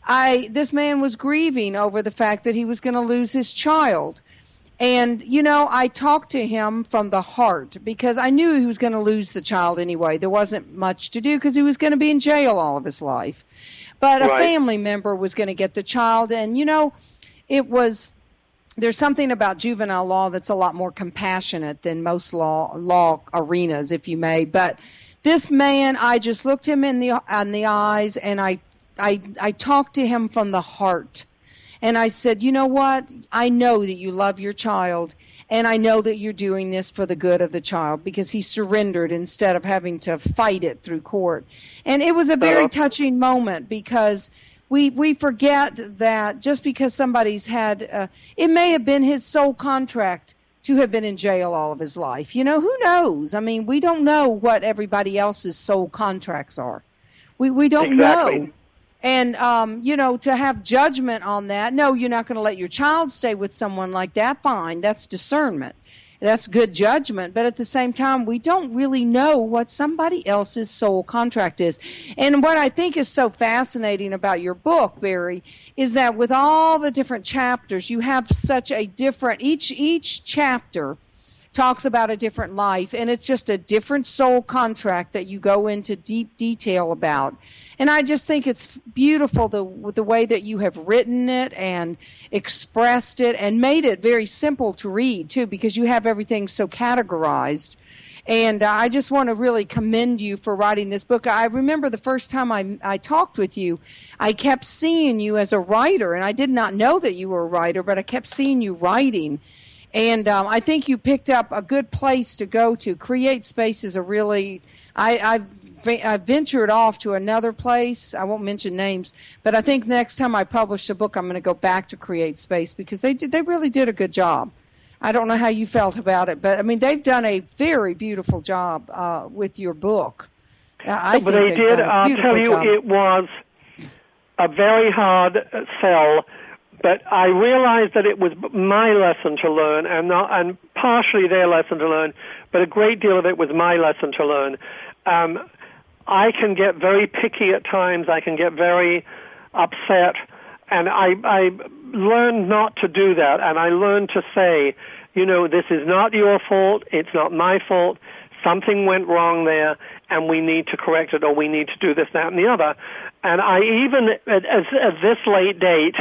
I this man was grieving over the fact that he was going to lose his child. And, you know, I talked to him from the heart because I knew he was going to lose the child anyway. There wasn't much to do because he was going to be in jail all of his life. But right. a family member was going to get the child. And, you know, it was, there's something about juvenile law that's a lot more compassionate than most law law arenas, if you may. But this man, I just looked him in the in the eyes and I I I talked to him from the heart. And I said, "You know what? I know that you love your child, and I know that you're doing this for the good of the child," because he surrendered instead of having to fight it through court. And it was a very uh-huh. touching moment because we we forget that just because somebody's had, uh, it may have been his sole contract to have been in jail all of his life. You know, who knows? I mean, we don't know what everybody else's sole contracts are. We we don't exactly. know. And, um, you know, to have judgment on that, no, you're not going to let your child stay with someone like that, fine. That's discernment. That's good judgment. But at the same time, we don't really know what somebody else's sole contract is. And what I think is so fascinating about your book, Barry, is that with all the different chapters, you have such a different, each each chapter talks about a different life, and it's just a different soul contract that you go into deep detail about. And I just think it's beautiful the the way that you have written it and expressed it and made it very simple to read, too, because you have everything so categorized. And uh, I just want to really commend you for writing this book. I remember the first time I, I talked with you, I kept seeing you as a writer, and I did not know that you were a writer, but I kept seeing you writing. And um, I think you picked up a good place to go to. Create Space is a really, I, I've, I've ventured off to another place. I won't mention names, but I think next time I publish a book, I'm going to go back to Create Space because they did, they really did a good job. I don't know how you felt about it, but I mean, they've done a very beautiful job uh, with your book. I but think they did. I'll tell you, job. It was a very hard sell. But I realized that it was my lesson to learn, and not, and partially their lesson to learn, but a great deal of it was my lesson to learn. Um, I can get very picky at times. I can get very upset, and I, I learned not to do that. And I learned to say, you know, this is not your fault. It's not my fault. Something went wrong there, and we need to correct it, or we need to do this, that, and the other. And I even, at, at, at this late date,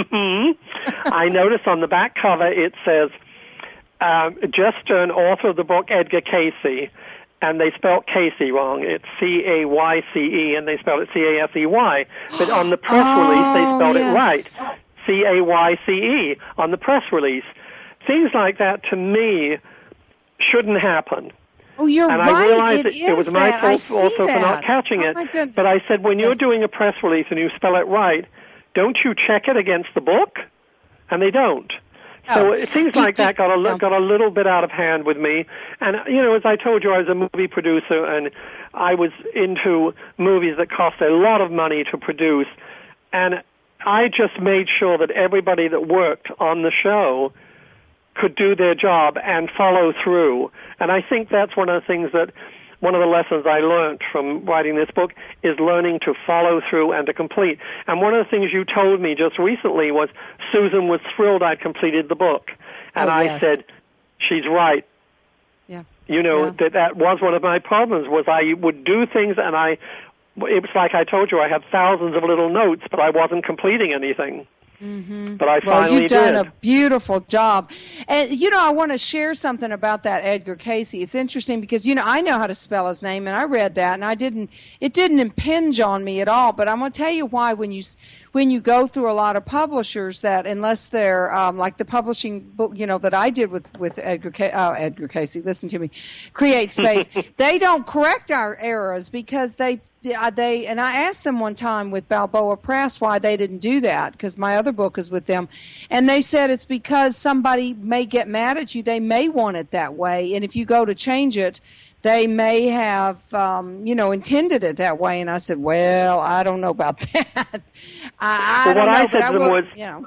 I notice on the back cover it says, uh, just an author of the book, Edgar Cayce, and they spelled Casey wrong. It's C A Y C E, and they spelled it C A S E Y. But on the press oh, release, they spelled yes. it right, C A Y C E, on the press release. Things like that, to me, shouldn't happen. Oh, you're and right. I realized it, it, it was my that. fault also that. for not catching oh, it. My goodness. But I said, when yes. you're doing a press release and you spell it right, don't you check it against the book? And they don't. So oh. it seems like that got a, yeah. got a little bit out of hand with me. And, you know, as I told you, I was a movie producer, and I was into movies that cost a lot of money to produce. And I just made sure that everybody that worked on the show could do their job and follow through. And I think that's one of the things that, one of the lessons I learned from writing this book is learning to follow through and to complete. And one of the things you told me just recently was Susan was thrilled I'd completed the book. And oh, I yes. said, she's right. Yeah. You know, yeah. that that was one of my problems, was I would do things and I, it was like I told you, I had thousands of little notes, but I wasn't completing anything. Mm-hmm. But I well, finally you've done did. a beautiful job. And, you know, I want to share something about that Edgar Cayce. It's interesting because, you know, I know how to spell his name, and I read that, and I didn't, it didn't impinge on me at all. But I'm going to tell you why when you, when you go through a lot of publishers that, unless they're, um, like the publishing book, you know, that I did with, with Edgar, Cayce, uh, Edgar Cayce, listen to me, Create Space, they don't correct our errors because they, they, and I asked them one time with Balboa Press why they didn't do that, because my other book is with them, and they said it's because somebody may get mad at you. They may want it that way, and if you go to change it, they may have, um, you know, intended it that way. And I said, well, I don't know about that. I, I well, don't what know, I said but to I them will, was, you know.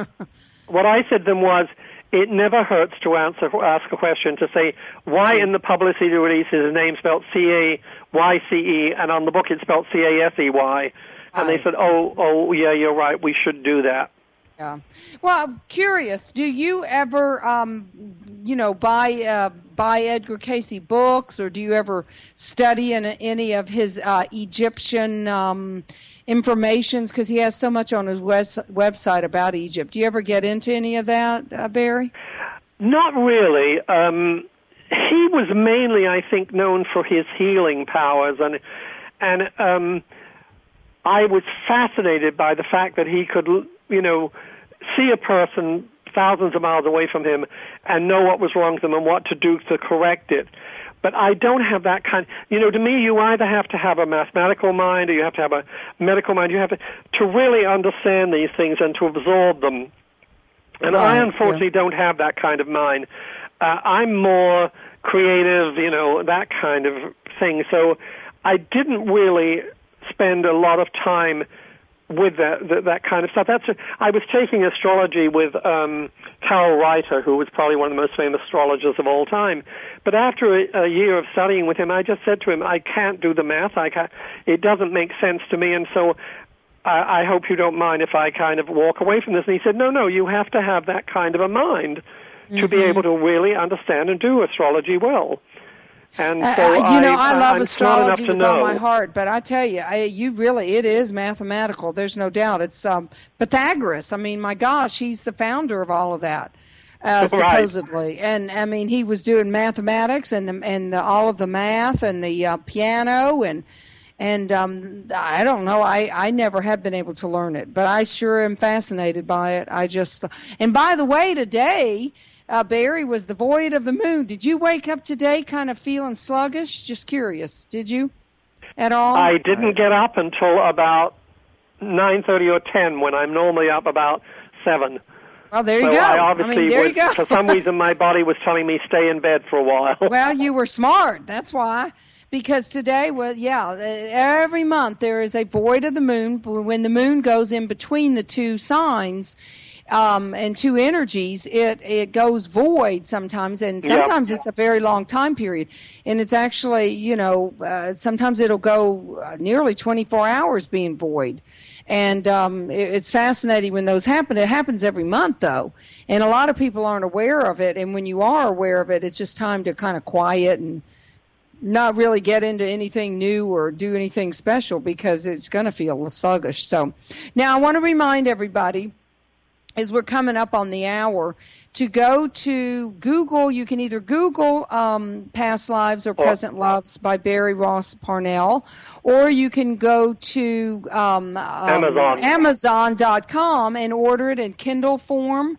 what I said to them was, it never hurts to answer, ask a question, to say, why in the publicity release is his name spelled C A Y C E, and on the book it's spelled C A S E Y? And Right. they said, oh, oh, yeah, you're right, we should do that. Yeah. Well, I'm curious, do you ever, um, you know, buy uh, buy Edgar Cayce books, or do you ever study in any of his uh, Egyptian um, informations? Because he has so much on his web- website about Egypt. Do you ever get into any of that, uh, Barry? Not really. Um, he was mainly, I think, known for his healing powers, and and um, I was fascinated by the fact that he could, you know, see a person thousands of miles away from him and know what was wrong with them and what to do to correct it. But I don't have that kind. You know, to me, you either have to have a mathematical mind or you have to have a medical mind. You have to to really understand these things and to absorb them. And Right, I, unfortunately, yeah. don't have that kind of mind. Uh, I'm more creative, you know, that kind of thing. So I didn't really spend a lot of time with that, that that kind of stuff. That's a, I was taking astrology with um, Carol Reiter, who was probably one of the most famous astrologers of all time. But after a, a year of studying with him, I just said to him, I can't do the math. I can't, it doesn't make sense to me, and so I, I hope you don't mind if I kind of walk away from this. And he said, no, no, you have to have that kind of a mind mm-hmm. to be able to really understand and do astrology well. And so uh, you know, I, I love I'm astrology with know. all my heart, but I tell you, I, you really, it is mathematical. There's no doubt. It's um, Pythagoras. I mean, my gosh, he's the founder of all of that, uh, supposedly. Right. And I mean, he was doing mathematics and the, and the, all of the math and the uh, piano and and um, I don't know. I I never have been able to learn it, but I sure am fascinated by it. I just and by the way, today. Uh, Barry, was the void of the moon. Did you wake up today kind of feeling sluggish? Just curious. Did you at all? I didn't get up until about nine thirty or ten, when I'm normally up about seven. Well, there you so go. I obviously I mean, there was, you go. for some reason, my body was telling me stay in bed for a while. Well, you were smart. That's why. Because today, well, yeah, every month there is a void of the moon. When the moon goes in between the two signs, Um, and two energies, it, it goes void sometimes, and sometimes yep. it's a very long time period. And it's actually, you know, uh, sometimes it'll go uh, nearly twenty-four hours being void. And um, it, it's fascinating when those happen. It happens every month, though. And a lot of people aren't aware of it. And when you are aware of it, it's just time to kind of quiet and not really get into anything new or do anything special, because it's going to feel sluggish. So now I want to remind everybody, as we're coming up on the hour, to go to Google. You can either Google um, Past Lives or Present Loves by Barry Ross Parnell, or you can go to um, um, Amazon. Amazon dot com and order it in Kindle form.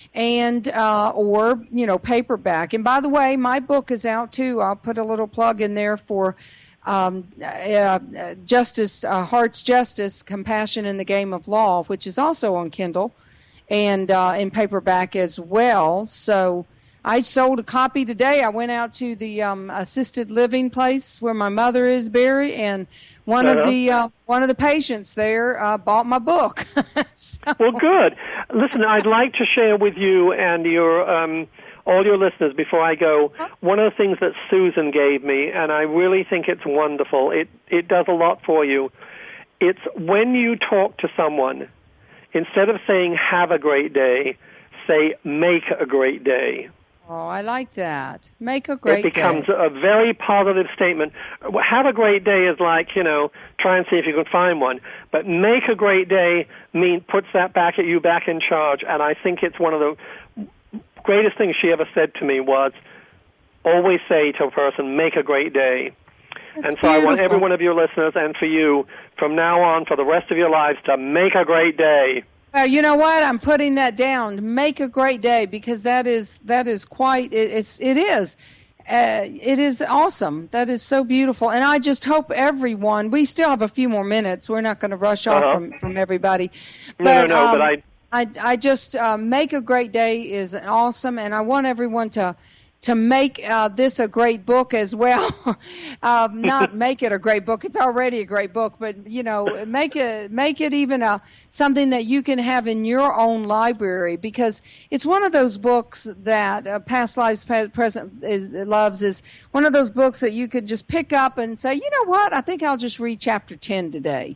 and uh, or you know paperback. And by the way, my book is out too. I'll put a little plug in there for um, uh, Justice, uh, Heart's Justice, Compassion in the Game of Law, which is also on Kindle and uh, in paperback as well. So I sold a copy today. I went out to the um, assisted living place where my mother is, Barry, and one uh-huh. of the uh, one of the patients there uh, bought my book. So. Well, good. Listen, I'd like to share with you and your um, all your listeners before I go one of the things that Susan gave me, and I really think it's wonderful. It it does a lot for you. It's when you talk to someone, instead of saying "have a great day," say "make a great day." Oh, I like that. Make a great day. It becomes day. a very positive statement. Have a great day is like, you know, try and see if you can find one. But make a great day mean puts that back at you, back in charge. And I think it's one of the greatest things she ever said to me was always say to a person, make a great day. That's and so beautiful. I want every one of your listeners and for you from now on for the rest of your lives to make a great day. Well, you know what? I'm putting that down. Make a great day, because that is that is quite it, it's it is uh, it is awesome. That is so beautiful, and I just hope everyone. We still have a few more minutes. We're not going to rush off uh-huh. from from everybody. But, but, no, no, no. Um, but I I I just uh, make a great day is awesome, and I want everyone to. to make uh, this a great book as well. um, not make it a great book. It's already a great book, but, you know, make it make it even a something that you can have in your own library, because it's one of those books that uh, Past Lives, Present is, Loves is one of those books that you could just pick up and say, you know what, I think I'll just read chapter ten today.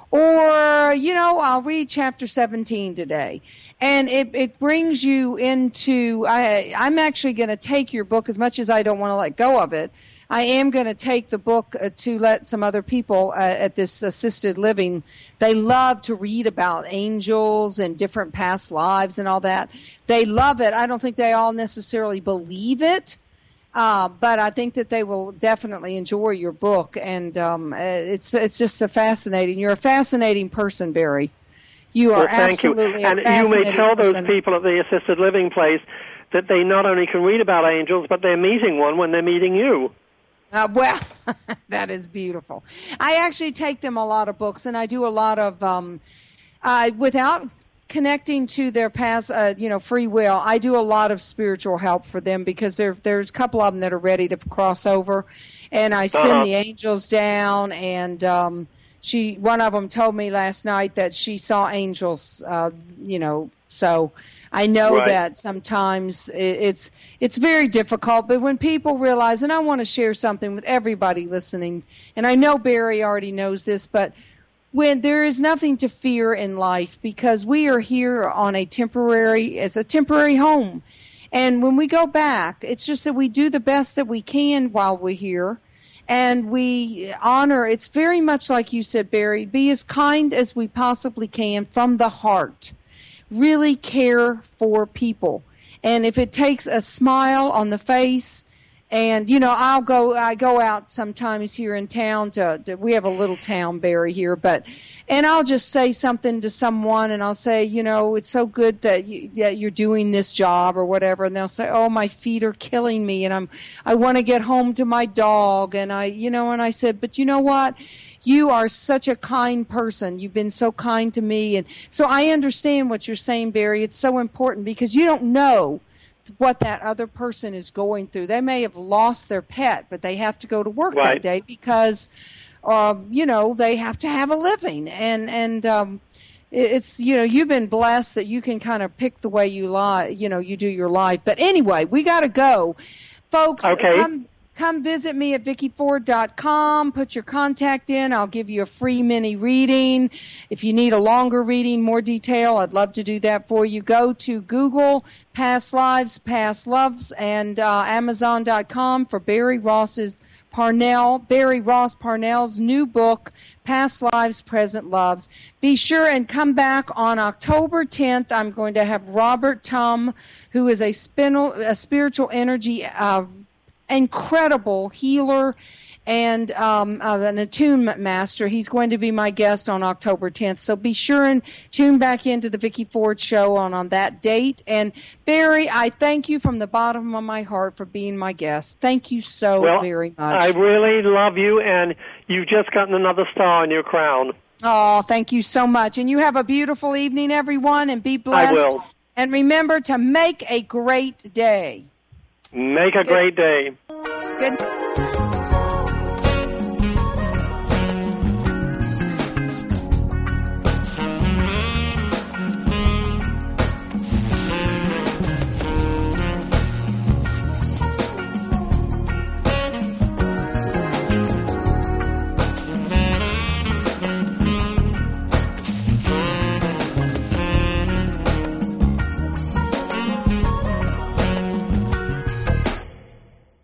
Or, you know, I'll read chapter seventeen today. And it, it brings you into, I, I'm actually going to take your book, as much as I don't want to let go of it. I am going to take the book uh, to let some other people uh, at this assisted living. They love to read about angels and different past lives and all that. They love it. I don't think they all necessarily believe it. Uh, but I think that they will definitely enjoy your book, and um, it's it's just a fascinating. You're a fascinating person, Barry. You are well, thank absolutely you. a And fascinating you may tell person. those people at the assisted living place that they not only can read about angels, but they're meeting one when they're meeting you. Uh, well, that is beautiful. I actually take them a lot of books, and I do a lot of um, uh, without. connecting to their past, uh, you know, free will. I do a lot of spiritual help for them, because there, there's a couple of them that are ready to cross over, and I send uh-huh. the angels down. And um, she, one of them told me last night that she saw angels. Uh, you know, so I know right. that sometimes it, it's it's very difficult. But when people realize, and I want to share something with everybody listening, and I know Barry already knows this, but when there is nothing to fear in life, because we are here on a temporary, as a temporary home. And when we go back, it's just that we do the best that we can while we're here. And we honor, it's very much like you said, Barry, be as kind as we possibly can from the heart. Really care for people. And if it takes a smile on the face, and, you know, I'll go, I go out sometimes here in town to, to, we have a little town, Barry, here, but, and I'll just say something to someone, and I'll say, you know, it's so good that, you, that you're doing this job or whatever, and they'll say, oh, my feet are killing me, and I'm, I want to get home to my dog, and I, you know, and I said, but you know what? You are such a kind person. You've been so kind to me, and so I understand what you're saying, Barry. It's so important, because you don't know what that other person is going through. They may have lost their pet, but they have to go to work right. that day because, um, you know, they have to have a living. And and um, it's, you know, you've been blessed that you can kind of pick the way you lie, you know, you do your life. But anyway, we got to go, folks. Okay. Come, come visit me at Vicki Ford dot com. Put your contact in. I'll give you a free mini reading. If you need a longer reading, more detail, I'd love to do that for you. Go to Google Past Lives, Past Loves, and uh, Amazon dot com for Barry Ross's Parnell, Barry Ross Parnell's new book, Past Lives, Present Loves. Be sure and come back on October tenth. I'm going to have Robert Tum, who is a, spinal, a spiritual energy uh incredible healer and um, uh, an attunement master. He's going to be my guest on October tenth. So be sure and tune back into the Vicki Ford Show on, on that date. And Barry, I thank you from the bottom of my heart for being my guest. Thank you so well, very much. I really love you, and you've just gotten another star in your crown. Oh, thank you so much. And you have a beautiful evening, everyone, and be blessed. I will. And remember to make a great day. Make a Good. great day. Good.